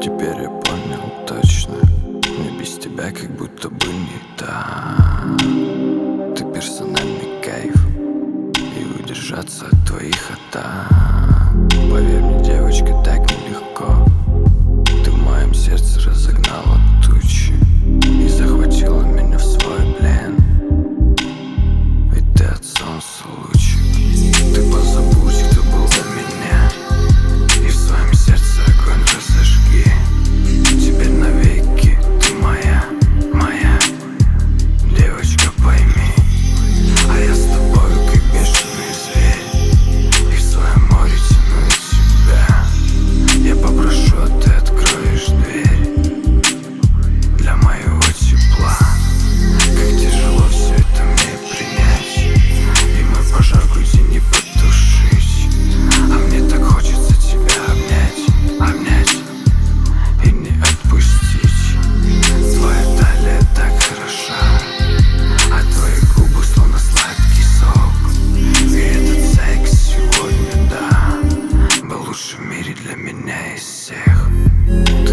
Теперь я понял точно, мне без тебя как будто бы не так. Ты персональный кайф, и удержаться от твоих атак. Поверь мне, девочка, так нелегко. Ты в моем сердце разогнала тучи и захватила меня в свой плен. Ведь ты от солнца луч. Ты позабудь, кто был до меня, и в своем сердце огонь разожги. Теперь навеки ты моя, моя девочка, пойми. А я с тобою, как бешеный зверь, и в своем море тяну тебя. Я попрошу, а ты откроешь дверь для моего тепла. Как тяжело все это мне принять, и мой пожар в груди не потушить. А мне так хочется тебя обнять, обнять и не отпустить. Твоя талия так хороша, а твои губы словно сладкий сок. И этот секс сегодня, да, был лучший в мире для меня из всех.